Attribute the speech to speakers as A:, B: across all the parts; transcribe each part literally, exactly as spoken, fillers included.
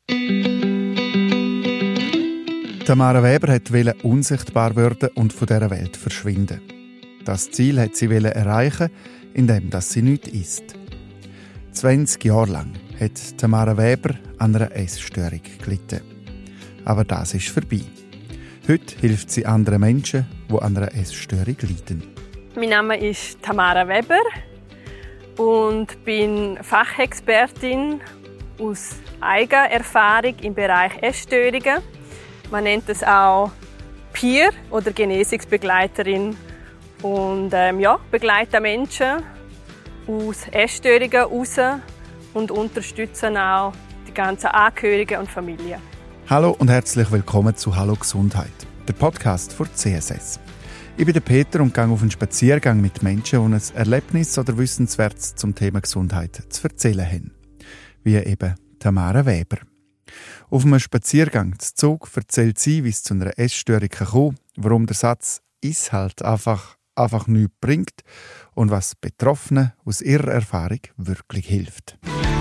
A: Tamara Weber wollte unsichtbar werden und von dieser Welt verschwinden. Das Ziel wollte sie erreichen, indem sie nichts isst. zwanzig Jahre lang hat Tamara Weber an einer Essstörung gelitten. Aber das ist vorbei. Heute hilft sie anderen Menschen, die an einer Essstörung leiden.
B: Mein Name ist Tamara Weber und bin Fachexpertin aus eigener Erfahrung im Bereich Essstörungen. Man nennt es auch Peer- oder Genesungsbegleiterin. Und ähm, ja, begleite Menschen aus Essstörungen heraus und unterstützen auch die ganzen Angehörigen und Familien.
A: Hallo und herzlich willkommen zu «Hallo Gesundheit», der Podcast von C S S. Ich bin der Peter und gehe auf einen Spaziergang mit Menschen, die ein Erlebnis oder Wissenswertes zum Thema Gesundheit zu erzählen haben. Wie eben Tamara Weber. Auf einem Spaziergang zu Zug erzählt sie, wie es zu einer Essstörung kam, warum der Satz «Iss halt einfach, einfach nichts» bringt und was Betroffenen aus ihrer Erfahrung wirklich hilft.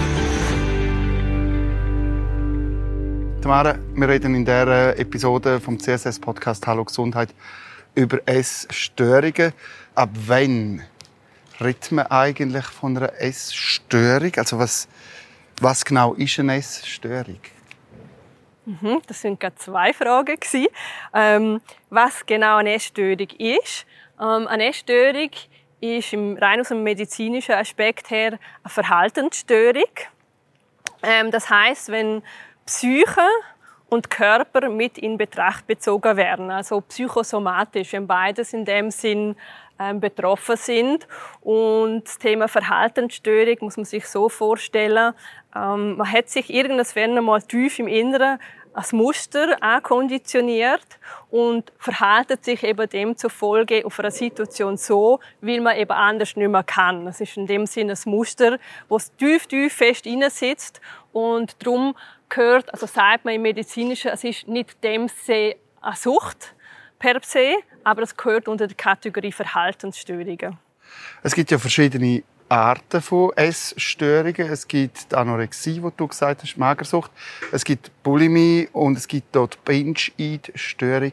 A: Tamara, wir reden in dieser Episode vom C S S-Podcast «Hallo Gesundheit» über Essstörungen. Ab wann redet man eigentlich von einer Essstörung? Also was, was genau ist eine Essstörung?
B: Das sind gerade zwei Fragen. Ähm, was genau eine Essstörung ist. Ähm, eine Essstörung ist im, rein aus dem medizinischen Aspekt her eine Verhaltensstörung. Ähm, das heisst, wenn Psyche und Körper mit in Betracht bezogen werden, also psychosomatisch, wenn beides in dem Sinn ähm, betroffen sind. Und das Thema Verhaltensstörung muss man sich so vorstellen, ähm, man hat sich irgendwann einmal tief im Inneren als Muster ankonditioniert und verhält sich eben demzufolge auf einer Situation so, weil man eben anders nicht mehr kann. Es ist in dem Sinne ein Muster, das tief, tief fest sitzt und darum gehört, also sagt man im Medizinischen, es ist nicht dem se eine Sucht per se, aber es gehört unter die Kategorie Verhaltensstörungen.
A: Es gibt ja verschiedene Arten von Essstörungen. Es gibt die Anorexie, die du gesagt hast, Magersucht. Es gibt Bulimie und es gibt dort die Binge-Eat-Störung.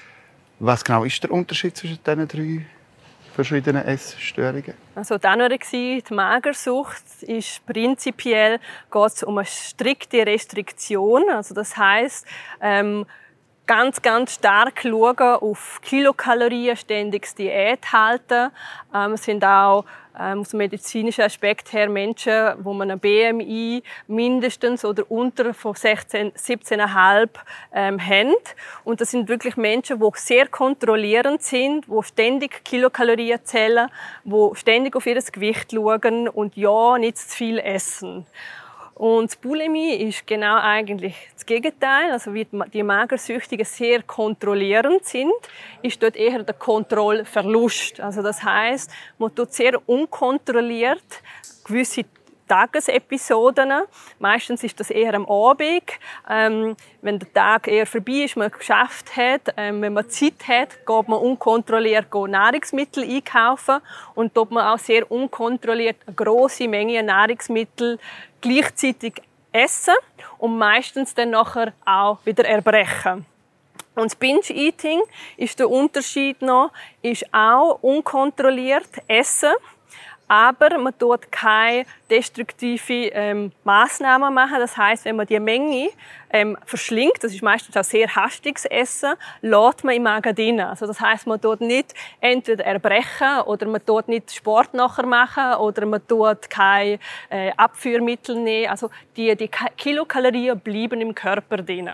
A: Was genau ist der Unterschied zwischen diesen drei verschiedenen Essstörungen?
B: Also die Anorexie, die Magersucht, ist prinzipiell geht es um eine strikte Restriktion. Also das heisst, ähm, ganz, ganz stark schauen auf Kilokalorien, ständiges Diät halten. Ähm, es sind auch ähm, aus dem medizinischen Aspekt her Menschen, wo man ein B M I mindestens oder unter von sechzehn, siebzehn Komma fünf ähm, haben. Und das sind wirklich Menschen, die sehr kontrollierend sind, die ständig Kilokalorien zählen, die ständig auf ihr Gewicht schauen und ja, nicht zu viel essen. Und die Bulimie ist genau eigentlich das Gegenteil. Also wie die Magersüchtigen sehr kontrollierend sind, ist dort eher der Kontrollverlust. Also das heisst, man tut sehr unkontrolliert gewisse Tagesepisoden. Meistens ist das eher am Abend, ähm, wenn der Tag eher vorbei ist, man geschafft hat, ähm, wenn man Zeit hat, geht man unkontrolliert Nahrungsmittel einkaufen und tut man auch sehr unkontrolliert eine grosse Menge Nahrungsmittel gleichzeitig essen und meistens dann nachher auch wieder erbrechen. Und das Binge-Eating ist der Unterschied noch, ist auch unkontrolliert essen. Aber man tut keine destruktive ähm, Massnahmen machen. Das heisst, wenn man die Menge ähm, verschlingt, das ist meistens auch sehr hastiges Essen, lässt man im Magen drin. Also das heisst, man tut nicht entweder erbrechen oder man tut nicht Sport nachher machen oder man tut keine äh, Abführmittel nehmen. Also die, die Kilokalorien bleiben im Körper drin.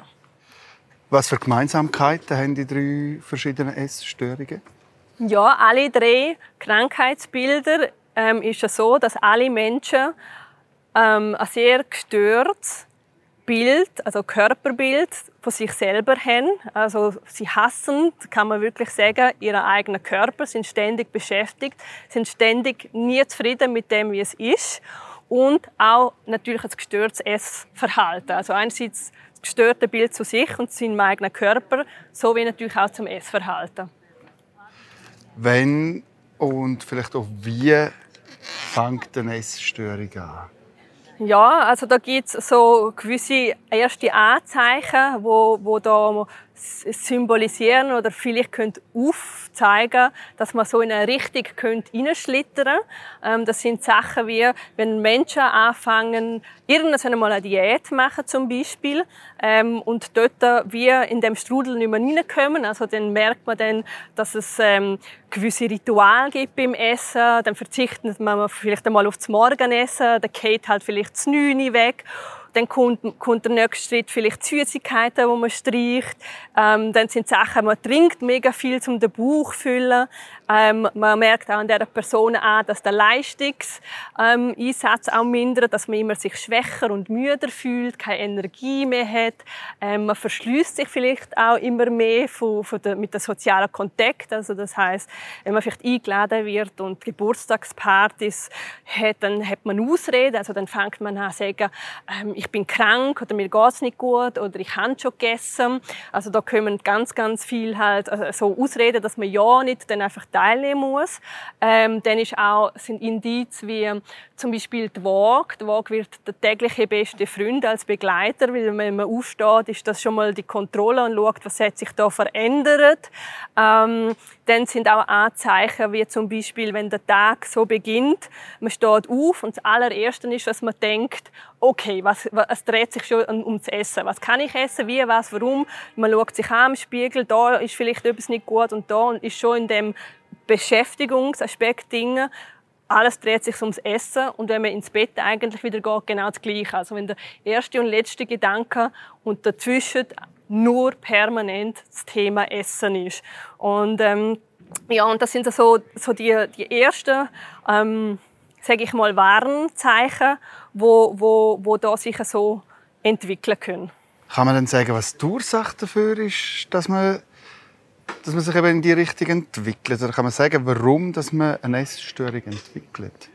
A: Was für Gemeinsamkeiten haben die drei verschiedenen Essstörungen?
B: Ja, alle drei Krankheitsbilder ähm, ist es so, dass alle Menschen ähm, ein sehr gestörtes Bild, also Körperbild von sich selber haben. Also sie hassen, kann man wirklich sagen, ihren eigenen Körper, sind ständig beschäftigt, sind ständig nie zufrieden mit dem, wie es ist. Und auch natürlich ein gestörtes Essverhalten. Also einerseits das gestörte Bild zu sich und zu seinem eigenen Körper, sowie natürlich auch zum Essverhalten.
A: Wenn und vielleicht auch wie fängt eine Essstörung an?
B: Ja, also da gibt es so gewisse erste Anzeichen, wo, wo da symbolisieren oder vielleicht könnt aufzeigen, dass man so in eine Richtung könnt hineinschlittern. Ähm, das sind Sachen wie, wenn Menschen anfangen, irgendwann mal eine Diät machen zum Beispiel, ähm, und dort wie in dem Strudel nicht mehr reinkommen. Also dann merkt man dann, dass es ähm, gewisse Rituale gibt beim Essen. Dann verzichtet man vielleicht einmal auf das Morgenessen, dann geht halt vielleicht das Neune weg. Dann kommt, kommt der nächste Schritt vielleicht die Süßigkeiten, die man streicht. Ähm, dann sind Sachen, man trinkt mega viel, um den Bauch zu füllen. Ähm, man merkt auch an dieser Person an, dass der Leistungseinsatz ähm, auch mindert, dass man immer sich schwächer und müder fühlt, keine Energie mehr hat. Ähm, man verschließt sich vielleicht auch immer mehr von, von der, mit dem sozialen Kontakt. Also das heisst, wenn man vielleicht eingeladen wird und Geburtstagspartys hat, dann hat man Ausreden. Also dann fängt man an zu sagen, ähm, ich bin krank oder mir geht's nicht gut oder ich habe schon gegessen. Also da kommen ganz, ganz viel halt also so Ausreden, dass man ja nicht dann einfach teilnehmen muss. Ähm, dann ist auch, sind Indizien wie zum Beispiel die Waage. Die Waage wird der tägliche beste Freund als Begleiter, weil wenn man aufsteht, ist das schon mal die Kontrolle und schaut, was hat sich da verändert. Ähm, dann sind auch Anzeichen, wie zum Beispiel, wenn der Tag so beginnt, man steht auf und das allererste ist, was man denkt, okay, was, was, es dreht sich schon ums Essen. Was kann ich essen, wie, was, warum? Man schaut sich an im Spiegel, da ist vielleicht etwas nicht gut und da ist schon in dem Beschäftigungsaspekt Dinge. Alles dreht sich ums Essen und wenn man ins Bett eigentlich wieder geht, genau das Gleiche. Also wenn der erste und letzte Gedanke und dazwischen nur permanent das Thema Essen ist. Und ähm, ja, und das sind so, so die, die ersten, ähm, sage ich mal, Warnzeichen, wo, wo, wo da sich so entwickeln können.
A: Kann man dann sagen, was die Ursache dafür ist, dass man, dass man sich eben in die Richtung entwickelt? Oder kann man sagen, warum dass man eine Essstörung entwickelt?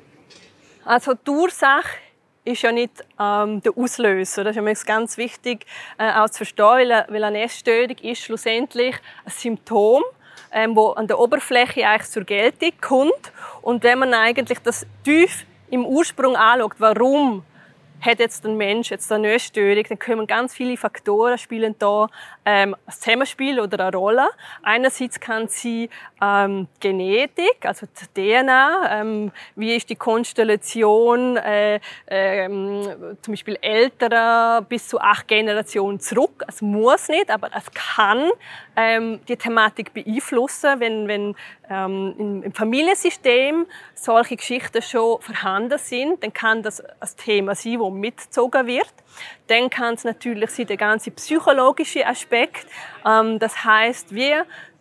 B: Also die Ursache ist ja nicht ähm, der Auslöser. Das ist ja ganz wichtig äh, auch zu verstehen, weil eine Essstörung ist schlussendlich ein Symptom, ähm, wo an der Oberfläche eigentlich zur Geltung kommt. Und wenn man eigentlich das tief im Ursprung anschaut, warum hat jetzt ein Mensch jetzt eine Essstörung, dann kommen ganz viele Faktoren spielen da ähm, ein Zusammenspiel oder eine Rolle. Einerseits kann sie ähm, Genetik, also die D N A, ähm, wie ist die Konstellation, äh, ähm, zum Beispiel älterer bis zu acht Generationen zurück. Es muss nicht, aber es kann ähm, die Thematik beeinflussen, wenn, wenn ähm, im, im Familiensystem solche Geschichten schon vorhanden sind, dann kann das ein Thema sein, das mitgezogen wird. Dann kann es natürlich sein, der ganze psychologische Aspekt. Ähm, das heißt, wie,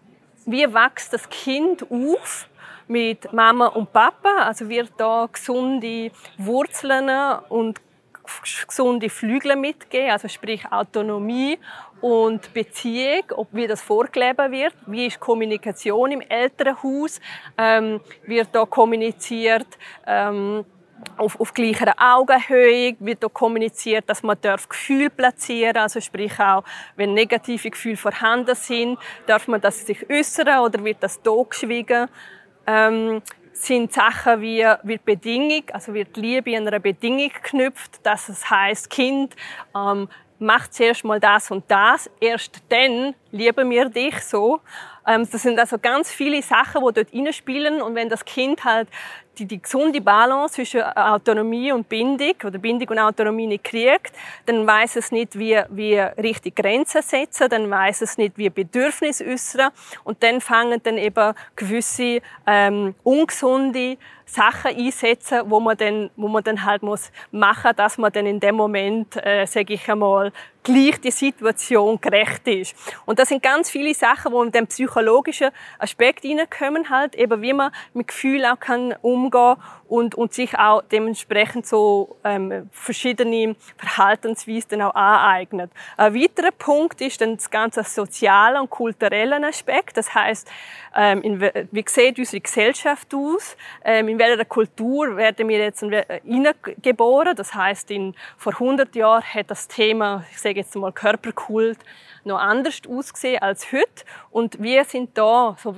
B: wie wächst das Kind auf mit Mama und Papa? Also wird da gesunde Wurzeln und gesunde Flügel mitgeben, also sprich Autonomie und Beziehung, ob wie das vorgelebt wird, wie ist Kommunikation im Elternhaus, ähm, wird da kommuniziert ähm, auf, auf gleicher Augenhöhe, wird da kommuniziert, dass man darf Gefühle platzieren, also sprich auch, wenn negative Gefühle vorhanden sind, darf man das sich äußern oder wird das totgeschwiegen. Ähm, sind Sachen wie wird Bedingung, also wird Liebe an einer Bedingung geknüpft, dass es heisst, Kind ähm, macht zuerst mal das und das, erst dann lieben wir dich so. Ähm, das sind also ganz viele Sachen, die dort reinspielen und wenn das Kind halt die, die gesunde Balance zwischen Autonomie und Bindung oder Bindung und Autonomie nicht kriegt, dann weiss es nicht, wie, wie richtig Grenzen setzen, dann weiss es nicht, wie Bedürfnisse äußern und dann fangen dann eben gewisse ähm, ungesunde Sachen einsetzen, wo man dann, wo man dann halt muss machen, dass man dann in dem Moment, äh, sage ich einmal, gleich die Situation gerecht ist. Und das sind ganz viele Sachen, die in den psychologischen Aspekt hineinkommen, halt, eben wie man mit Gefühlen auch kann umgehen und, und sich auch dementsprechend so ähm, verschiedene Verhaltensweisen dann auch aneignet. Ein weiterer Punkt ist dann das ganze soziale und kulturelle Aspekt. Das heisst, ähm, in, wie sieht unsere Gesellschaft aus? Ähm, in welcher Kultur werden wir jetzt hineingeboren? Das heisst, in, vor hundert Jahren hat das Thema, ich sage jetzt mal Körperkult, noch anders ausgesehen als heute. Und wir sind da so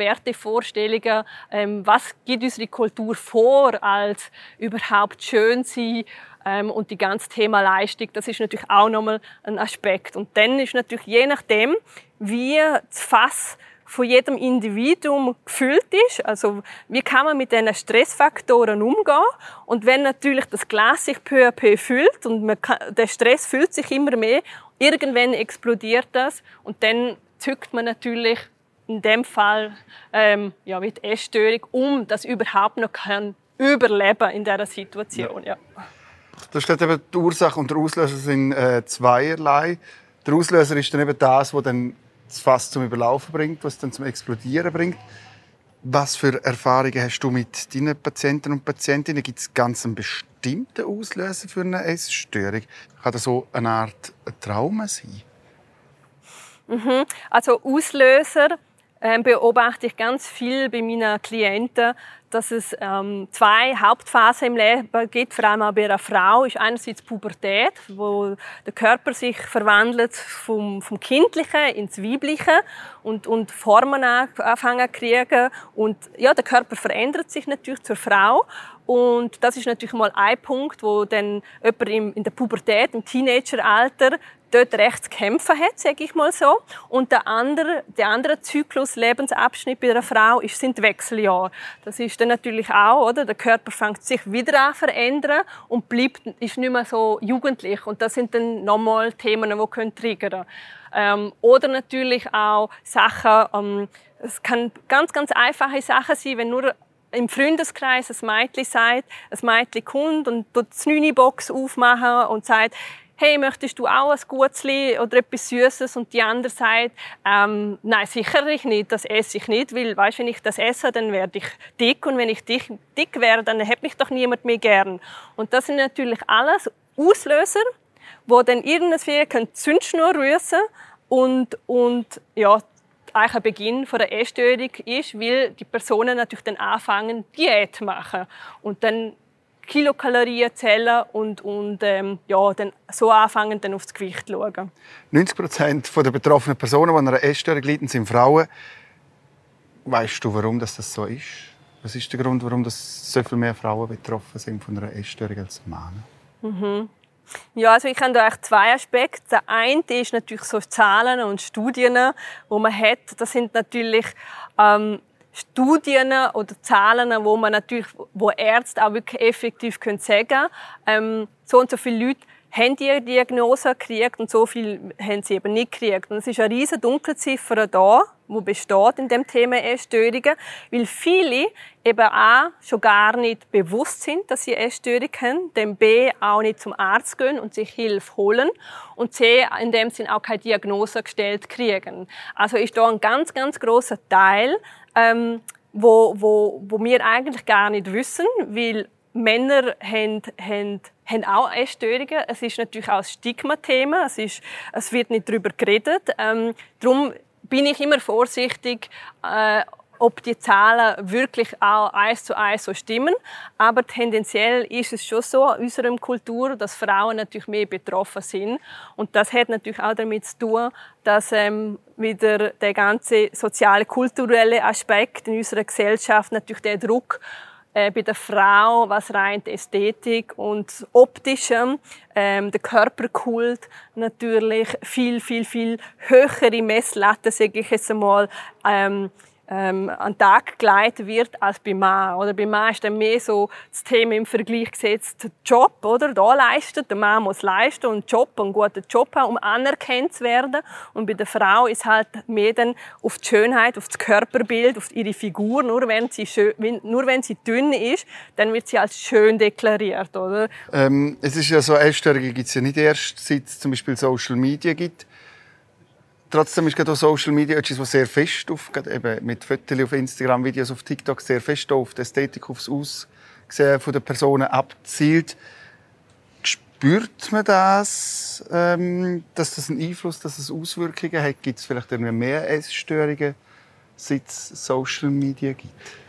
B: Wertevorstellungen, ähm, was gibt unsere Kultur vor, als überhaupt schön sein, Ähm, und die ganze Thema Leistung, das ist natürlich auch nochmal ein Aspekt. Und dann ist natürlich je nachdem, wie das Fass von jedem Individuum gefüllt ist. Also, wie kann man mit diesen Stressfaktoren umgehen? Und wenn natürlich das Glas sich peu à peu füllt und man kann, der Stress füllt sich immer mehr, irgendwann explodiert das und dann zückt man natürlich in dem Fall ähm, ja, mit Essstörung, um das überhaupt noch kann überleben in dieser Situation. Ja. Ja.
A: Da steht eben, die Ursache und der Auslöser sind äh, zweierlei. Der Auslöser ist dann eben das, was dann das Fass zum Überlaufen bringt, was dann zum Explodieren bringt. Was für Erfahrungen hast du mit deinen Patienten und Patientinnen? Gibt es ganz einen bestimmten Auslöser für eine Essstörung? Kann das so eine Art Trauma sein?
B: Mhm. Also Auslöser ähm, beobachte ich ganz viel bei meinen Klienten, dass es ähm, zwei Hauptphasen im Leben gibt, vor allem auch bei einer Frau. Ist einerseits die Pubertät, wo der Körper sich verwandelt vom, vom Kindlichen ins Weibliche und, und Formen anfangen zu kriegen. Und ja, der Körper verändert sich natürlich zur Frau. Und das ist natürlich mal ein Punkt, wo dann jemand in der Pubertät, im Teenageralter, dort recht zu kämpfen hat, sage ich mal so. Und der andere, der andere Zyklus, Lebensabschnitt bei einer Frau ist, sind Wechseljahre. Das ist dann natürlich auch, oder? Der Körper fängt sich wieder an zu verändern und bleibt, ist nicht mehr so jugendlich. Und das sind dann nochmal Themen, die können triggern. Ähm, oder natürlich auch Sachen, ähm, es kann ganz, ganz einfache Sachen sein, wenn nur im Freundeskreis ein Mädchen sagt, ein Mädchen kommt und die Znüni-Box aufmachen und sagt, hey, möchtest du auch ein Gutzli oder etwas Süßes? Und die andere sagt, ähm, nein, sicherlich nicht, das esse ich nicht, weil, weißt, wenn ich das esse, dann werde ich dick und wenn ich dick, dick werde, dann hat mich doch niemand mehr gern. Und das sind natürlich alles Auslöser, die dann irgendwie die Zündschnur rühren und, und ja, eigentlich ein Beginn von der Essstörung ist, weil die Personen natürlich dann anfangen, Diät zu machen und dann Kilokalorien zählen und, und ähm, ja, dann so anfangen, dann aufs Gewicht zu schauen.
A: neunzig Prozent der betroffenen Personen, die an einer Essstörung leiden, sind Frauen. Weißt du, warum das so ist? Was ist der Grund, warum das so viel mehr Frauen betroffen sind von einer Essstörung als Männer?
B: Mhm. Ja, also ich habe da eigentlich zwei Aspekte. Der eine ist natürlich so Zahlen und Studien, die man hat. Das sind natürlich ähm, Studien oder Zahlen, wo man natürlich, wo Ärzte auch wirklich effektiv können sagen, ähm, so und so viele Leute haben die Diagnose gekriegt und so viele haben sie eben nicht gekriegt. Und es ist eine riesige Dunkelziffer da, die besteht in dem Thema Essstörungen, weil viele eben A, schon gar nicht bewusst sind, dass sie Essstörung haben, dann B, auch nicht zum Arzt gehen und sich Hilfe holen und C, in dem Sinn auch keine Diagnose gestellt kriegen. Also ist da ein ganz, ganz grosser Teil, ähm, wo, wo, wo wir eigentlich gar nicht wissen, weil Männer haben, haben, haben auch Essstörungen. Es ist natürlich auch ein Stigma-Thema. Es, ist, es wird nicht darüber geredet. Ähm, darum bin ich immer vorsichtig, äh, ob die Zahlen wirklich auch eins zu eins so stimmen. Aber tendenziell ist es schon so in unserer Kultur, dass Frauen natürlich mehr betroffen sind. Und das hat natürlich auch damit zu tun, dass ähm, wieder der ganze soziale, kulturelle Aspekt in unserer Gesellschaft natürlich der Druck bei der Frau, was rein die Ästhetik und Optische, ähm, der Körperkult natürlich viel, viel, viel höhere Messlatte, sage ich jetzt einmal, ähm, ähm, an den Tag gelegt wird als bei Mann. Oder bei Mann ist dann mehr so das Thema im Vergleich gesetzt, Job, oder? Da leistet, der Mann muss leisten und Job, einen guten Job haben, um anerkannt zu werden. Und bei der Frau ist halt mehr dann auf die Schönheit, auf das Körperbild, auf ihre Figur. Nur wenn sie, schön, nur wenn sie dünn ist, dann wird sie als schön deklariert, oder?
A: Ähm, es ist ja so, Essstörungen gibt es ja nicht erst, seit es zum Beispiel Social Media gibt. Trotzdem ist gerade auch Social Media etwas, was sehr fest auf, eben mit Fotos auf Instagram, Videos auf TikTok, sehr fest auf die Ästhetik, auf das Aussehen der Personen abzielt. Spürt man das, ähm, dass das einen Einfluss, dass es Auswirkungen hat? Gibt es vielleicht irgendwie mehr Essstörungen, seit es Social Media gibt?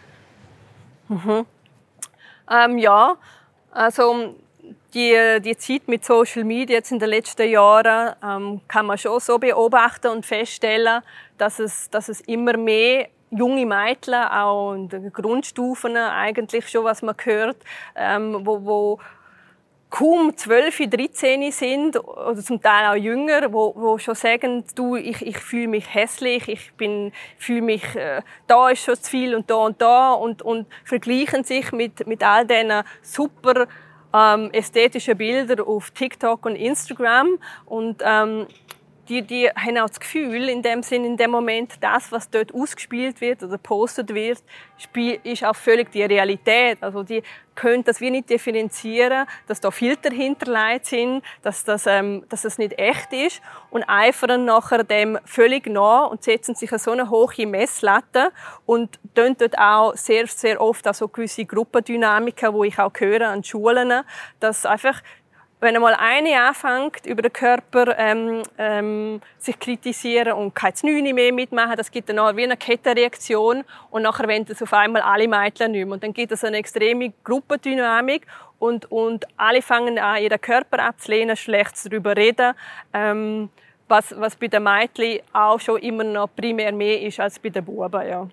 B: Mhm. Ähm, ja, also Die, die Zeit mit Social Media jetzt in den letzten Jahren ähm, kann man schon so beobachten und feststellen, dass es, dass es immer mehr junge Mädchen, auch in den Grundstufen eigentlich schon, was man hört, ähm, wo, wo kaum zwölf, dreizehn sind oder zum Teil auch jünger, wo, wo schon sagen, du, ich, ich fühle mich hässlich, ich bin, fühle mich, äh, da ist schon zu viel und da und da und, und vergleichen sich mit, mit all diesen super ähm, ästhetischen Bildern auf TikTok und Instagram und ähm, Die, die haben auch das Gefühl, in dem Sinn, in dem Moment, das, was dort ausgespielt wird oder gepostet wird, ist auch völlig die Realität. Also die können das wie nicht differenzieren, dass da Filter hinterlegt sind, dass das, ähm, dass das nicht echt ist und eifern nachher dem völlig nach und setzen sich an so eine hohe Messlatte und tun dort auch sehr, sehr oft auch so gewisse Gruppendynamiken, wo ich auch höre an Schulen, dass einfach wenn einmal eine anfängt, über den Körper ähm, ähm, sich kritisieren und kein Znüni mehr mitmachen, das gibt dann auch wie eine Kettenreaktion und nachher wollen das auf einmal alle Mädchen nicht mehr. Und dann gibt es eine extreme Gruppendynamik und, und alle fangen an, ihren Körper abzulehnen, schlecht darüber reden, ähm, was, was bei den Mädchen auch schon immer noch primär mehr ist als bei den Buben. Ja.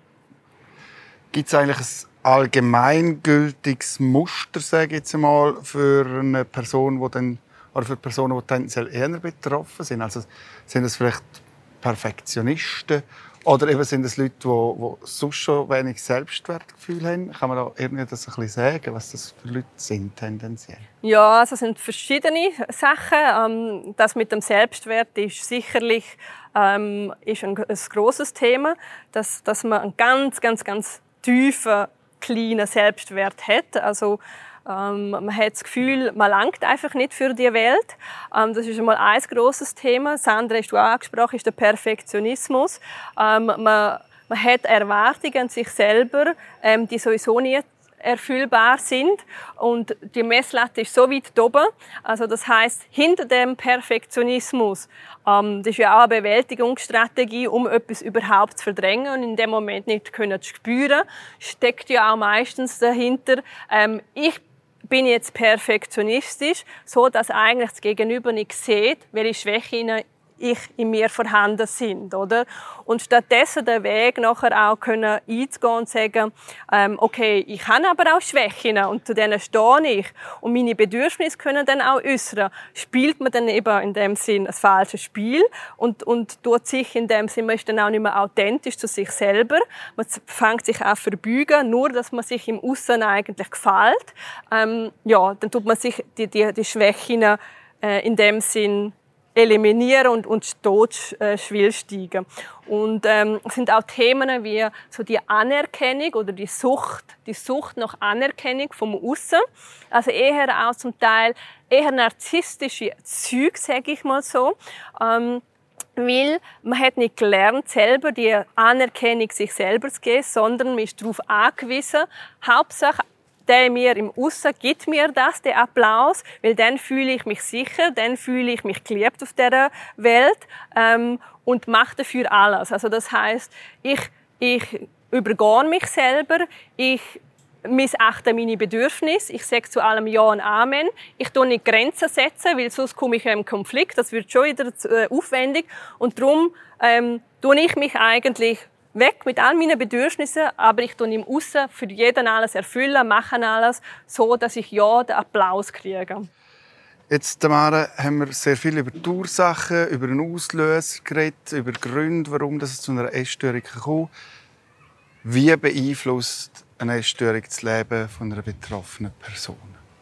A: Gibt es eigentlich ein allgemeingültiges Muster, sage ich jetzt mal, für eine Person, die dann, oder für Personen, die tendenziell eher betroffen sind? Also sind es vielleicht Perfektionisten oder eben sind es Leute, die, die sonst schon wenig Selbstwertgefühl haben? Kann man da irgendwie das ein bisschen sagen, was das für Leute sind tendenziell?
B: Ja, also es sind verschiedene Sachen. Das mit dem Selbstwert ist sicherlich ähm, ist ein, ein grosses Thema, dass, dass man einen ganz, ganz, ganz tiefen kleinen Selbstwert hat. Also ähm, man hat das Gefühl, man langt einfach nicht für die Welt. Ähm, das ist einmal ein grosses Thema. Das andere, hast du auch angesprochen, ist der Perfektionismus. Ähm, man, man hat Erwartungen an sich selber, ähm, die sowieso nie erfüllbar sind und die Messlatte ist so weit oben. Also das heißt, hinter dem Perfektionismus, ähm, das ist ja auch eine Bewältigungsstrategie, um etwas überhaupt zu verdrängen und in dem Moment nicht können zu spüren, steckt ja auch meistens dahinter, ähm, ich bin jetzt perfektionistisch, so dass eigentlich das Gegenüber nicht sieht, welche Schwächen ich in mir vorhanden sind, oder? Und stattdessen den Weg nachher auch können einzugehen und sagen, ähm, okay, ich habe aber auch Schwächen und zu denen stehe ich und meine Bedürfnisse können dann auch äußern. Spielt man dann eben in dem Sinn ein falsches Spiel und, und tut sich in dem Sinn, man ist dann auch nicht mehr authentisch zu sich selber. Man fängt sich an zu verbeugen, nur dass man sich im Aussen eigentlich gefällt. Ähm, ja, dann tut man sich die, die, die Schwächen äh, in dem Sinn eliminieren und, und tot äh, steigen. Und ähm, es sind auch Themen wie so die Anerkennung oder die Sucht, die Sucht nach Anerkennung vom Aussen. Also eher auch zum Teil eher narzisstische Züge, sage ich mal so. Ähm, weil man hat nicht gelernt, selber die Anerkennung sich selber zu geben, sondern man ist darauf angewiesen, Hauptsache der mir im Aussen gibt mir das, den Applaus, weil dann fühle ich mich sicher, dann fühle ich mich geliebt auf dieser Welt ähm, und mache dafür alles. Also das heisst, ich, ich übergehe mich selber, ich missachte meine Bedürfnisse, ich sage zu allem Ja und Amen, ich tue nicht Grenzen setzen, weil sonst komme ich im Konflikt, das wird schon wieder äh, aufwendig und darum ähm, tue ich mich eigentlich weg mit all meinen Bedürfnissen, aber ich tue im Aussen für jeden alles erfüllen, mache alles, so dass ich ja den Applaus kriege.
A: Jetzt, Tamara, haben wir sehr viel über die Ursachen, über den Auslöser geredet, über die Gründe, warum es zu einer Essstörung kommt. Wie beeinflusst eine Essstörung das Leben einer betroffenen Person?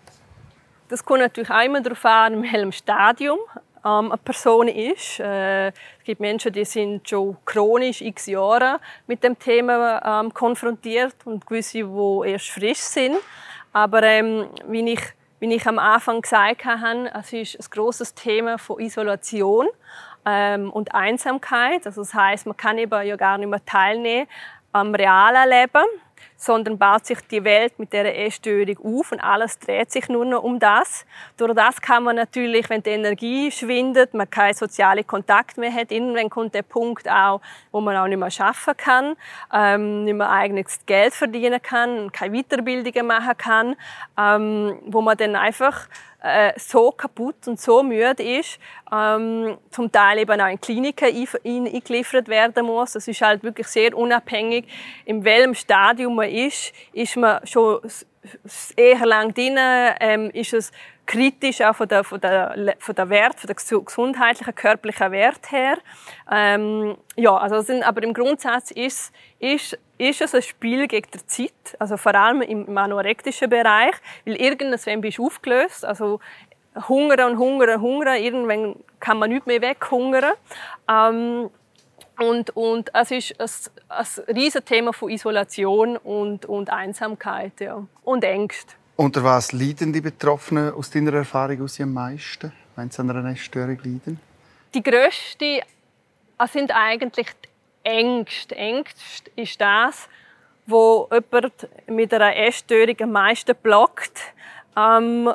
B: Das kommt natürlich auch immer darauf an, in welchem Stadium eine Person ist. Äh, es gibt Menschen, die sind schon chronisch x Jahre mit dem Thema ähm, konfrontiert und gewisse, die erst frisch sind. Aber ähm, wie, ich, wie ich am Anfang gesagt habe, es ist ein grosses Thema von Isolation ähm, und Einsamkeit. Also das heisst, man kann eben ja gar nicht mehr teilnehmen am realen Leben, sondern baut sich die Welt mit dieser Essstörung auf und alles dreht sich nur noch um das. Durch das kann man natürlich, wenn die Energie schwindet, man keinen sozialen Kontakt mehr hat, irgendwann kommt der Punkt auch, wo man auch nicht mehr arbeiten kann, ähm, nicht mehr eigenes Geld verdienen kann, keine Weiterbildungen machen kann, ähm, wo man dann einfach äh, so kaputt und so müde ist, ähm, zum Teil eben auch in Kliniken eingeliefert werden muss. Das ist halt wirklich sehr unabhängig, in welchem Stadium man ist, ist man schon eher lang drin, ähm, ist es kritisch auch von der, von der, von der Wert, von der gesundheitlichen, körperlichen Wert her. Ähm, ja, also sind, aber im Grundsatz ist, ist, ist es ein Spiel gegen die Zeit, also vor allem im anorektischen Bereich, weil irgendwann bist du aufgelöst, also hungern und hungern und hungern, irgendwann kann man nicht mehr weghungern. Ähm, und, und es ist ein, ein riesiges Thema von Isolation und, und Einsamkeit, ja. Und Ängste.
A: Unter was leiden die Betroffenen aus deiner Erfahrung aus am meisten, wenn sie an einer Essstörung leiden?
B: Die grösste sind eigentlich die Ängste. Ängste ist das, was jemand mit einer Essstörung am meisten blockt. Ähm,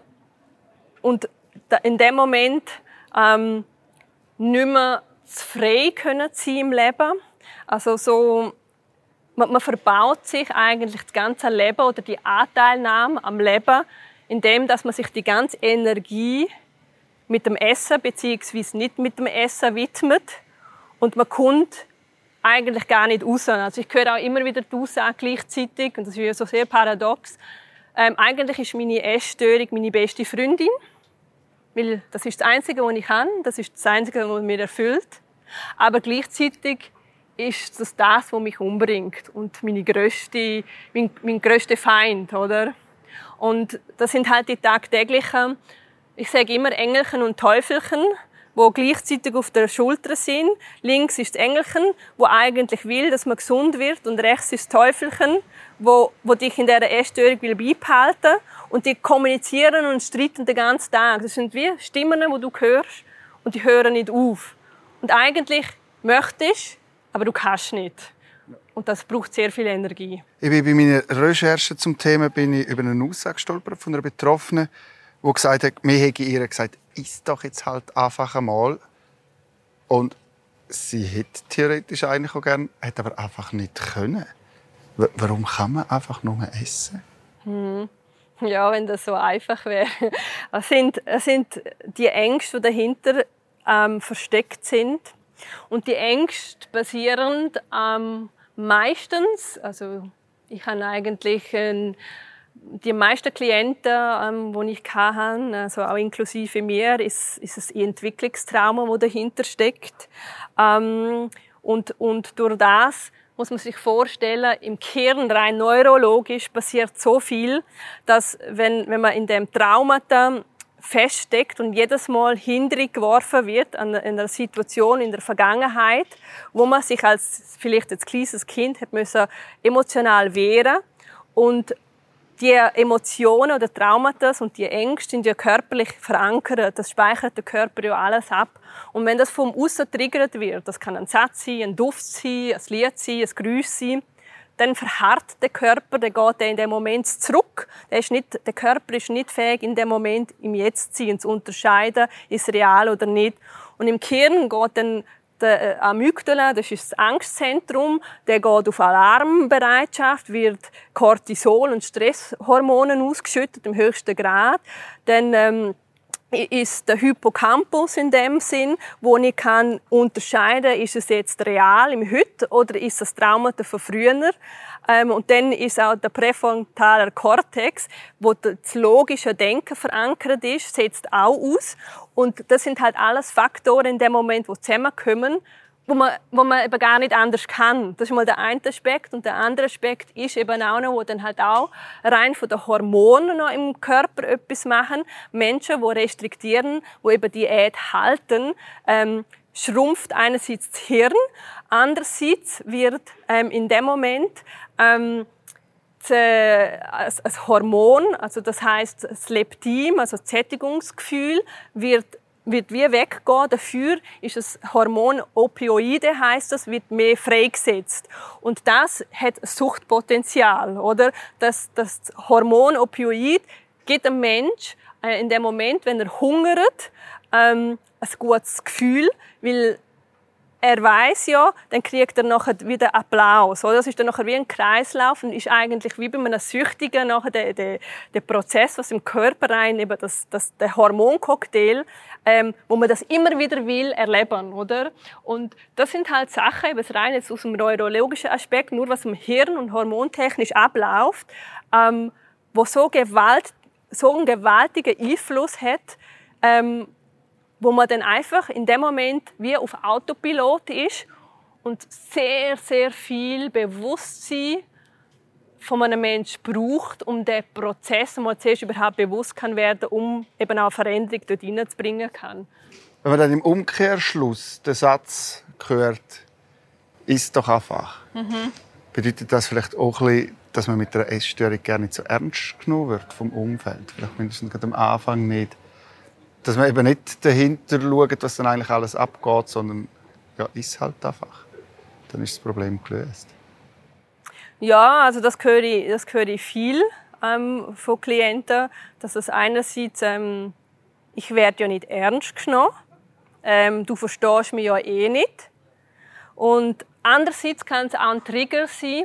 B: und in dem Moment ähm, nicht mehr frei können sein im Leben. Also so, man, man verbaut sich eigentlich das ganze Leben oder die Anteilnahme am Leben, indem dass man sich die ganze Energie mit dem Essen bzw. nicht mit dem Essen widmet und man kommt eigentlich gar nicht raus. Also ich höre auch immer wieder die Aussage gleichzeitig, und das ist ja so sehr paradox, ähm, eigentlich ist meine Essstörung meine beste Freundin, weil das ist das Einzige, was ich kann, das ist das Einzige, was mich erfüllt. Aber gleichzeitig ist das das, was mich umbringt und meine grösste, mein, mein grösster Feind, oder? Und das sind halt die tagtäglichen, ich sage immer Engelchen und Teufelchen, die gleichzeitig auf der Schulter sind. Links ist das Engelchen, wo eigentlich will, dass man gesund wird, und rechts ist das Teufelchen, wo, wo dich in dieser Essstörung will beibehalten. Und die kommunizieren und streiten den ganzen Tag. Das sind wie Stimmen, die du hörst, und die hören nicht auf. Und eigentlich möchtest du, aber du kannst nicht. Und das braucht sehr viel Energie.
A: Ich bin bei meiner Recherche zum Thema bin ich über eine Aussage gestolpert von einer Betroffenen, die gesagt hat, mir hätte ihr gesagt, iss doch jetzt halt einfach einmal. Und sie hätte theoretisch eigentlich auch gerne, hätte aber einfach nicht können. Warum kann man einfach nur essen?
B: Hm. Ja, wenn das so einfach wäre. Es sind, es sind die Ängste, die dahinter ähm, versteckt sind. Und die Ängste basieren ähm, meistens, also ich habe eigentlich äh, die meisten Klienten, ähm, die ich hatte, also auch inklusive mir, ist, ist es ein Entwicklungstrauma, das dahinter steckt. Ähm, und, und durch das muss man sich vorstellen, im Kern rein neurologisch passiert so viel, dass wenn, wenn man in dem Traumata feststeckt und jedes Mal hinterher geworfen wird an einer Situation in der Vergangenheit, wo man sich als vielleicht als kleines Kind hat müssen emotional wehren, und die Emotionen oder Traumata und die Ängste sind ja körperlich verankert. Das speichert der Körper ja alles ab. Und wenn das vom Aussen triggert wird, das kann ein Satz sein, ein Duft sein, ein Lied sein, ein Geräusch sein, dann verharrt der Körper, der geht in dem Moment zurück. Der, ist nicht, der Körper ist nicht fähig, in dem Moment im Jetzt-Sein zu unterscheiden, ist es real oder nicht. Und im Gehirn geht dann der Amygdala, das ist das Angstzentrum, der geht auf Alarmbereitschaft, wird Cortisol und Stresshormone ausgeschüttet im höchsten Grad. Dann ähm, ist der Hippocampus in dem Sinn, wo ich kann unterscheiden, ist es jetzt real im Heute oder ist es Traumata von früher. Ähm, und dann ist auch der präfrontale Kortex, wo das logische Denken verankert ist, setzt auch aus. Und das sind halt alles Faktoren in dem Moment, wo zusammenkommen, wo man, wo man eben gar nicht anders kann. Das ist mal der eine Aspekt. Und der andere Aspekt ist eben auch noch, wo dann halt auch rein von den Hormonen noch im Körper etwas machen. Menschen, die restriktieren, die eben Diät halten, ähm, schrumpft einerseits das Hirn, andererseits wird ähm, in dem Moment ähm, das, das Hormon, also das heißt das Leptin, also das Sättigungsgefühl, wird wird wie weggehen. Dafür ist das Hormon Opioide, heißt das, wird mehr freigesetzt. Und das hat Suchtpotenzial, oder? Das, das Hormon Opioid gibt dem Mensch äh, in dem Moment, wenn er hungert, ähm, ein gutes Gefühl, weil er weiß ja, dann kriegt er nachher wieder Applaus. Oder? Das ist dann nachher wie ein Kreislauf und ist eigentlich wie bei einem Süchtigen nachher der, der, der Prozess, was im Körper rein, eben das, das, der Hormoncocktail, ähm, wo man das immer wieder will erleben, oder? Und das sind halt Sachen, eben rein jetzt aus dem neurologischen Aspekt, nur was im Hirn und hormontechnisch abläuft, ähm, wo so, Gewalt, so einen gewaltigen Einfluss hat, ähm, wo man dann einfach in dem Moment wie auf Autopilot ist und sehr, sehr viel Bewusstsein von einem Menschen braucht, um den Prozess, wo man zuerst überhaupt bewusst kann werden, um eben auch Veränderung dort hineinzubringen kann.
A: Wenn man dann im Umkehrschluss den Satz hört, ist doch einfach, mhm. bedeutet das vielleicht auch ein bisschen, dass man mit einer Essstörung gar nicht so ernst genommen wird vom Umfeld? Vielleicht mindestens gerade am Anfang nicht. Dass man eben nicht dahinter schaut, was dann eigentlich alles abgeht, sondern ja, ist halt einfach. Dann ist das Problem gelöst.
B: Ja, also das höre ich, das höre ich viel ähm, von Klienten, dass es einerseits, ähm, ich werde ja nicht ernst genommen, ähm, du verstehst mich ja eh nicht. Und andererseits kann es auch ein Trigger sein,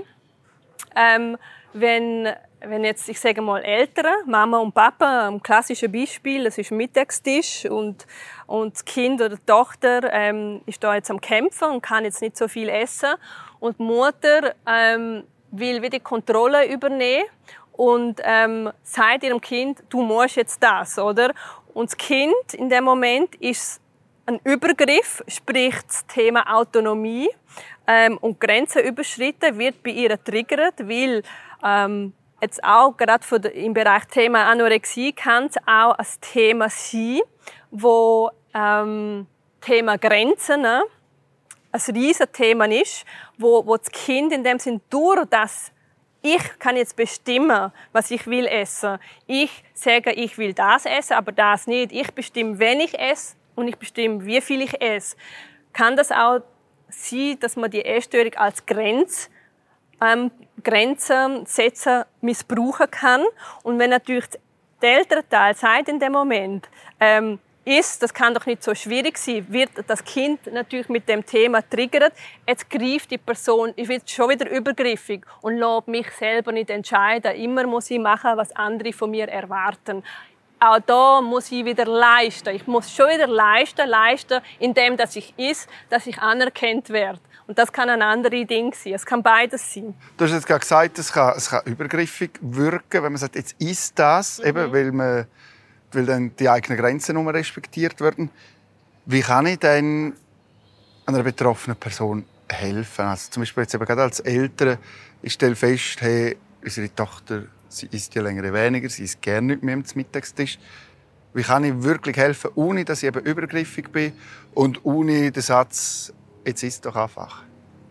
B: ähm, wenn, wenn jetzt, ich sage mal, Eltern, Mama und Papa, ein klassisches Beispiel, es ist ein Mittagstisch und, und das Kind oder die Tochter ähm, ist da jetzt am Kämpfen und kann jetzt nicht so viel essen. Und die Mutter ähm, will wieder die Kontrolle übernehmen und ähm, sagt ihrem Kind, du musst jetzt das, oder? Und das Kind in dem Moment ist ein Übergriff, sprich das Thema Autonomie ähm, und Grenzen überschritten, wird bei ihr getriggert, weil ähm, jetzt auch gerade von der, im Bereich Thema Anorexie kann es auch ein Thema sein, wo ähm, Thema Grenzen ne, ein riesiges Thema ist, wo, wo das Kind in dem Sinn durch das ich kann jetzt bestimmen, was ich will essen. Ich sage, ich will das essen, aber das nicht. Ich bestimme, wenn ich esse und ich bestimme, wie viel ich esse. Kann das auch sein, dass man die Essstörung als Grenz, ähm, Grenzen setzen missbrauchen kann? Und wenn natürlich der Elternteil sagt in dem Moment, ähm, ist, das kann doch nicht so schwierig sein, wird das Kind natürlich mit dem Thema triggert. Jetzt greift die Person, ich wird schon wieder übergriffig und lässt mich selber nicht entscheiden. Immer muss ich machen, was andere von mir erwarten. Auch da muss ich wieder leisten. Ich muss schon wieder leisten, leisten, indem dass ich is, dass ich anerkannt werde. Und das kann ein anderes Ding sein. Es kann beides sein.
A: Du hast jetzt gerade gesagt, es kann, es kann übergriffig wirken, wenn man sagt, jetzt ist das, mhm. eben, weil man weil dann die eigenen Grenzen nur respektiert werden. Wie kann ich denn einer betroffenen Person helfen? Also zum Beispiel jetzt eben gerade als Eltern, ich stelle fest, hey, unsere Tochter, sie isst ja länger weniger, sie isst gerne nicht mehr am Mittagstisch. Wie kann ich wirklich helfen, ohne dass ich eben übergriffig bin und ohne den Satz, jetzt isst doch einfach?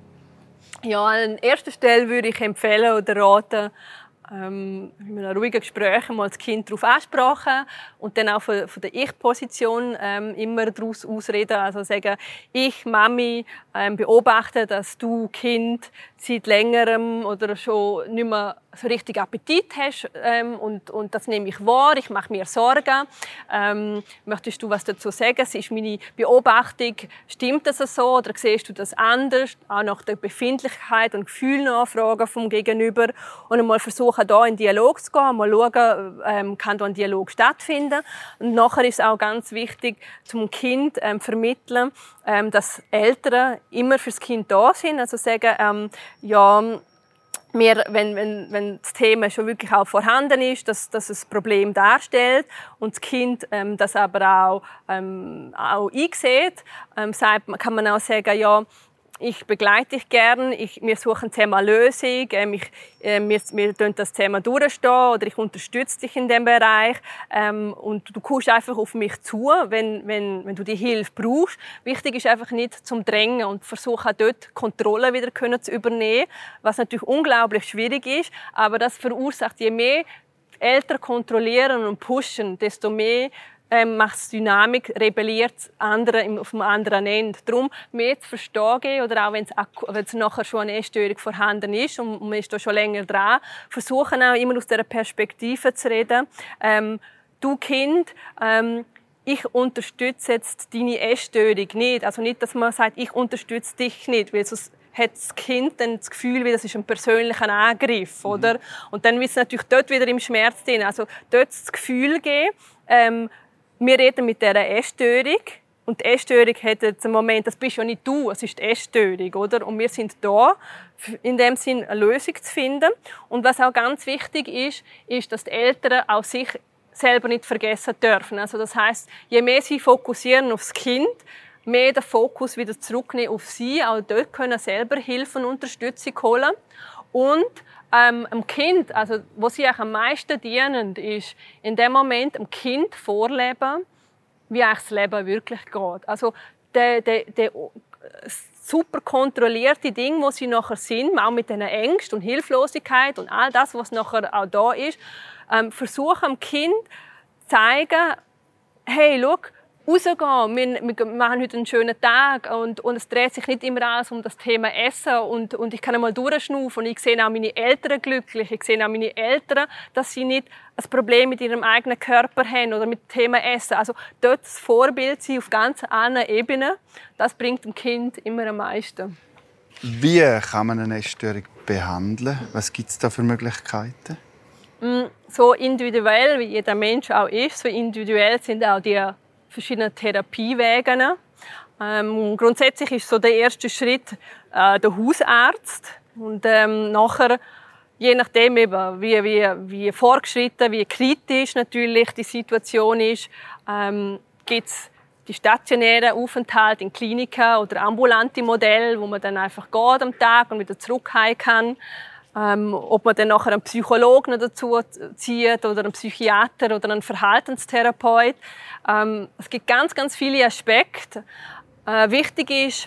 B: Ja, an erster Stelle würde ich empfehlen oder raten, Ähm, in einem ruhigen Gespräch mal das Kind darauf ansprechen und dann auch von, von der Ich-Position ähm, immer daraus ausreden. Also sagen, ich, Mami, ähm, beobachte, dass du, Kind, seit längerem oder schon nicht mehr so richtig Appetit hast ähm, und, und das nehme ich wahr, ich mache mir Sorgen. Ähm, möchtest du was dazu sagen? Es ist meine Beobachtung, stimmt das so oder siehst du das anders? Auch nach der Befindlichkeit und Gefühl nachfragen vom Gegenüber und einmal versuchen, da in Dialog zu gehen, mal schauen, ähm, kann da ein Dialog stattfinden. Und nachher ist es auch ganz wichtig, zum Kind ähm, vermitteln, ähm, dass Eltern immer fürs Kind da sind, also sagen, ähm, ja, wir, wenn, wenn, wenn das Thema schon wirklich auch vorhanden ist, dass, dass es ein Problem darstellt und das Kind ähm, das aber auch, ähm, auch einsieht, ähm, sagt, kann man auch sagen, ja, ich begleite dich gern, ich, wir suchen zusammen eine Lösung, ähm, ich, äh, wir, wir tun das Thema durchstehen oder ich unterstütze dich in diesem Bereich ähm, und du kommst einfach auf mich zu, wenn, wenn, wenn du die Hilfe brauchst. Wichtig ist einfach nicht zum Drängen und versuchen auch dort Kontrolle wieder können zu übernehmen, was natürlich unglaublich schwierig ist, aber das verursacht, je mehr Eltern kontrollieren und pushen, desto mehr Ähm, macht es Dynamik, rebelliert andere auf einem anderen Ende. Darum mehr zu verstehen, oder auch wenn es nachher schon eine Essstörung vorhanden ist und man ist da schon länger dran, versuchen auch immer aus dieser Perspektive zu reden. Ähm, du Kind, ähm, ich unterstütze jetzt deine Essstörung nicht. Also nicht, dass man sagt, ich unterstütze dich nicht, weil sonst hat das Kind dann das Gefühl, wie das ist ein persönlicher Angriff, oder? Mhm. Und dann ist es natürlich dort wieder im Schmerz drin. Also dort das Gefühl geben, ähm, wir reden mit dieser Essstörung Und die Essstörung hat jetzt einen Moment, das bist ja nicht du, es ist die Essstörung, oder? Und wir sind da, in dem Sinn eine Lösung zu finden. Und was auch ganz wichtig ist, ist, dass die Eltern auch sich selber nicht vergessen dürfen. Also das heißt, je mehr sie fokussieren aufs Kind, mehr den Fokus wieder zurücknehmen auf sie, auch dort können selber Hilfe und Unterstützung holen. Und ähm, dem Kind, also wo sie auch am meisten dienen, ist in dem Moment dem Kind vorleben, wie eigentlich das Leben wirklich geht. Also der, der, der super kontrollierte Ding, wo sie nachher sind, auch mit diesen Ängsten und Hilflosigkeit und all das, was nachher auch da ist, ähm, versuchen dem Kind zu zeigen, hey, schau, rausgehen, wir, wir machen heute einen schönen Tag und, und es dreht sich nicht immer alles um das Thema Essen und, und ich kann einmal durchschnaufen und ich sehe auch meine Eltern glücklich, ich sehe auch meine Eltern, dass sie nicht ein Problem mit ihrem eigenen Körper haben oder mit dem Thema Essen. Also dort das Vorbild sein auf ganz allen Ebenen, das bringt dem Kind immer am meisten.
A: Wie kann man eine Essstörung behandeln? Was gibt es da für Möglichkeiten?
B: So individuell, wie jeder Mensch auch ist, so individuell sind auch die verschiedene Therapiewege. Ähm, grundsätzlich ist so der erste Schritt äh, der Hausarzt und ähm, nachher, je nachdem eben, wie, wie, wie fortgeschritten, wie kritisch natürlich die Situation ist, ähm, gibt es die stationären Aufenthalte in Kliniken oder ambulante Modelle, wo man dann einfach geht am Tag und wieder zurück heim kann. Ähm, ob man dann nachher einen Psychologen dazu zieht oder einen Psychiater oder einen Verhaltenstherapeut. Ähm, es gibt ganz, ganz viele Aspekte. Äh, wichtig ist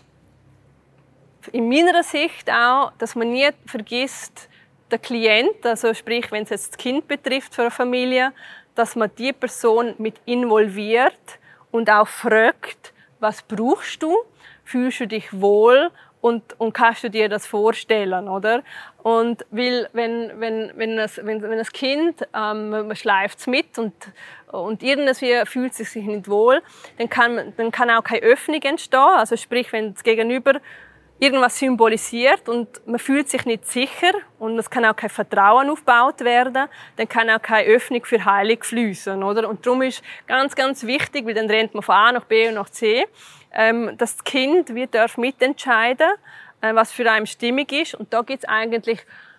B: in meiner Sicht auch, dass man nie vergisst, den Klient, also sprich, wenn es jetzt das Kind betrifft für eine Familie, dass man die Person mit involviert und auch fragt, was brauchst du? Fühlst du dich wohl? Und, und kannst du dir das vorstellen, oder? Und weil, wenn, wenn, wenn, das, wenn, wenn das Kind, ähm, man schleift es mit und, und irgendwie fühlt es sich nicht wohl, dann kann, dann kann auch keine Öffnung entstehen. Also sprich, wenn das Gegenüber irgendwas symbolisiert und man fühlt sich nicht sicher und es kann auch kein Vertrauen aufgebaut werden, dann kann auch keine Öffnung für Heilung fließen, oder? Und darum ist ganz, ganz wichtig, weil dann rennt man von A nach B und nach C, ähm, dass das Kind wie darf mitentscheiden, äh, was für einen stimmig ist. Und da gibt es eigentlich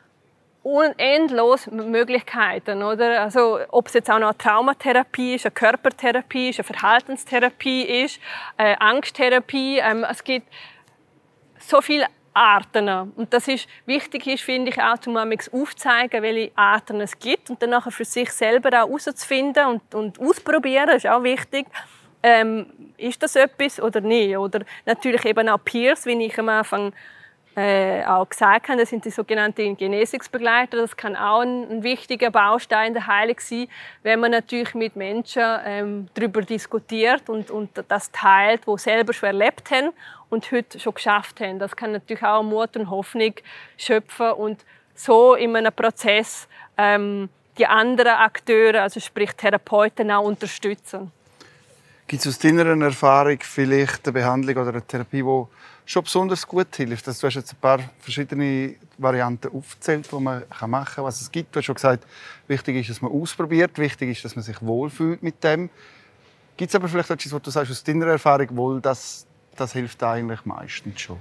B: unendlos Möglichkeiten, oder? Also, ob es jetzt auch noch eine Traumatherapie ist, eine Körpertherapie ist, eine Verhaltenstherapie ist, eine Angsttherapie. Ähm, es gibt so viele Arten. Und das ist wichtig ist, finde ich, auch zum aufzuzeigen, welche Arten es gibt und dann nachher für sich selber auch herauszufinden und, und ausprobieren, ist auch wichtig. Ähm, ist das etwas oder nicht? Oder natürlich eben auch Peers, wie ich am Anfang äh, auch gesagt habe, das sind die sogenannten Genesungsbegleiter. Das kann auch ein, ein wichtiger Baustein der Heilung sein, wenn man natürlich mit Menschen ähm, darüber diskutiert und, und das teilt, die selber schon erlebt haben und heute schon geschafft haben. Das kann natürlich auch Mut und Hoffnung schöpfen und so in einem Prozess ähm, die anderen Akteure, also sprich Therapeuten, auch unterstützen.
A: Gibt es aus deiner Erfahrung vielleicht eine Behandlung oder eine Therapie, die schon besonders gut hilft? Also, du hast jetzt ein paar verschiedene Varianten aufgezählt, die man machen kann, was es gibt. Du hast schon gesagt, wichtig ist, dass man ausprobiert, wichtig ist, dass man sich wohlfühlt mit dem. Gibt es aber vielleicht etwas, was du sagst, aus deiner Erfahrung, wohl, das, das hilft eigentlich meistens schon?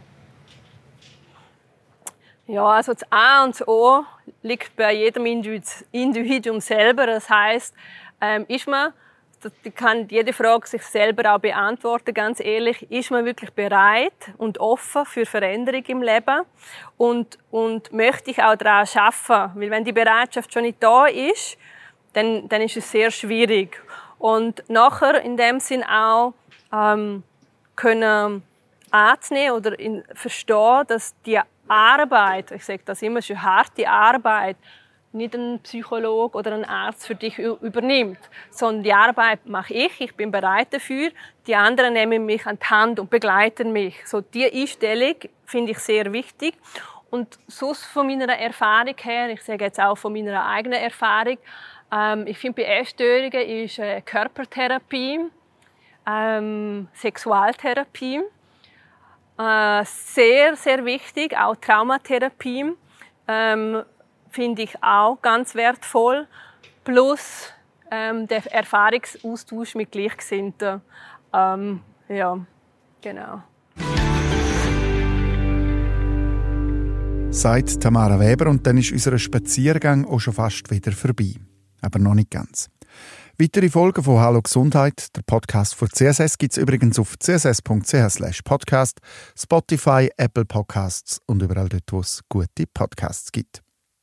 B: Ja, also das A und das O liegt bei jedem Individuum selber. Das heisst, ähm, ist man Die kann jede Frage sich selber auch beantworten, ganz ehrlich. Ist man wirklich bereit und offen für Veränderung im Leben? Und, und möchte ich auch daran arbeiten? Weil wenn die Bereitschaft schon nicht da ist, dann, dann ist es sehr schwierig. Und nachher in dem Sinn auch ähm, können anzunehmen oder in, verstehen, dass die Arbeit, ich sage das immer, schon harte Arbeit, nicht ein Psychologe oder ein Arzt für dich übernimmt, sondern die Arbeit mache ich, ich bin bereit dafür, die anderen nehmen mich an die Hand und begleiten mich. So, diese Einstellung finde ich sehr wichtig. Und sonst von meiner Erfahrung her, ich sage jetzt auch von meiner eigenen Erfahrung, ähm, ich finde bei Essstörungen ist äh, Körpertherapie, ähm, Sexualtherapie äh, sehr, sehr wichtig, auch Traumatherapie. Ähm, finde ich auch ganz wertvoll. Plus ähm, der Erfahrungsaustausch mit Gleichgesinnten. Ähm, Ja, genau.
A: Sagt Tamara Weber, und dann ist unser Spaziergang auch schon fast wieder vorbei. Aber noch nicht ganz. Weitere Folgen von Hallo Gesundheit, der Podcast von C S S, gibt es übrigens auf c s s punkt c h slash podcast, Spotify, Apple Podcasts und überall dort, wo es gute Podcasts gibt.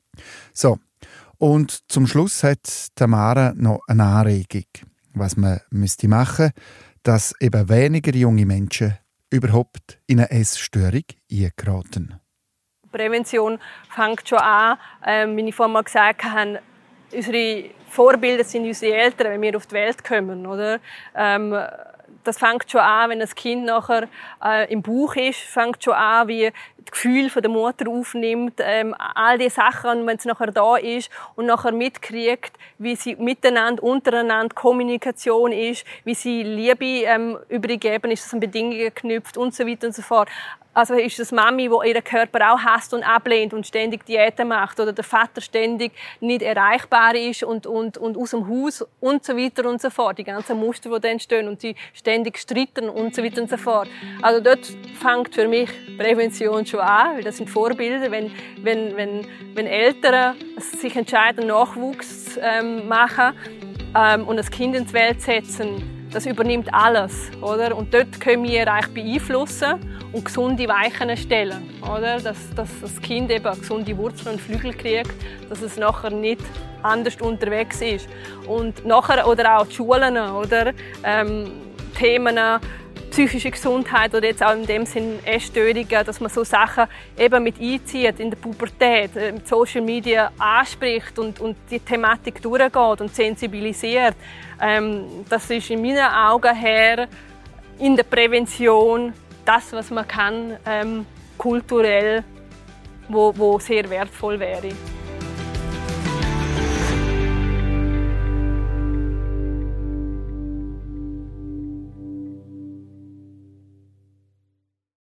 A: So, und zum Schluss hat Tamara noch eine Anregung, was man müsste machen, dass eben weniger junge Menschen überhaupt in eine Essstörung eingeraten.
B: Prävention fängt schon an, ähm, wie ich vorhin mal gesagt habe, unsere Vorbilder sind unsere Eltern, wenn wir auf die Welt kommen, oder? Ähm, das fängt schon an, wenn das Kind nachher äh, im Bauch ist, fängt schon an, wie das Gefühl von der Mutter aufnimmt, ähm, all diese Sachen, wenn es nachher da ist und nachher mitkriegt, wie sie miteinander, untereinander Kommunikation ist, wie sie Liebe ähm, übergeben, ist das an Bedingungen geknüpft und so weiter und so fort. Also ist das Mami, die ihren Körper auch hasst und ablehnt und ständig Diäten macht, oder der Vater ständig nicht erreichbar ist und, und, und aus dem Haus und so weiter und so fort. Die ganzen Muster, die dann entstehen und sie ständig streiten und so weiter und so fort. Also dort fängt für mich Prävention schon an, weil das sind Vorbilder, wenn, wenn, wenn, wenn Eltern sich entscheiden, Nachwuchs ähm, machen ähm, und das Kind ins Welt setzen, das übernimmt alles, oder? Und dort können wir eigentlich beeinflussen und gesunde Weichen stellen, oder? Dass, dass das Kind eben gesunde Wurzeln und Flügel kriegt, dass es nachher nicht anders unterwegs ist. Und nachher, oder auch die Schulen, oder? Ähm, Themen psychische Gesundheit oder jetzt auch in dem Sinn Essstörungen, dass man so Sachen eben mit einzieht in der Pubertät, mit Social Media anspricht und, und die Thematik durchgeht und sensibilisiert. Ähm, das ist in meinen Augen her in der Prävention das, was man kann, ähm, kulturell, wo, wo sehr wertvoll wäre.